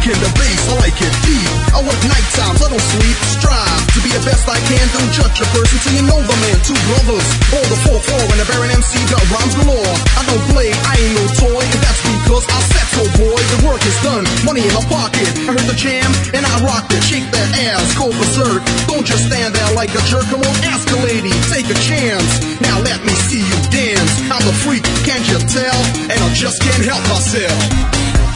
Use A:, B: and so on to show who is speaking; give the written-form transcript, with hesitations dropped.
A: rocking the bass, I like it deep. I work night times, I don't sleep. Strive to be the best I can. Don't judge a person till you know the man. Two brothers, all the 4-4 and the Baron MC got rhymes galore. I don't play, I ain't no toy, and that's because I said so, boy. The work is done, money in my pocket. I heard the jam and I rocked it. Shake that ass, go berserk. Don't just stand there like a jerk. Come on, ask a lady, take a chance. Now let me see you dance. I'm a freak, can't you tell? And I just can't help myself.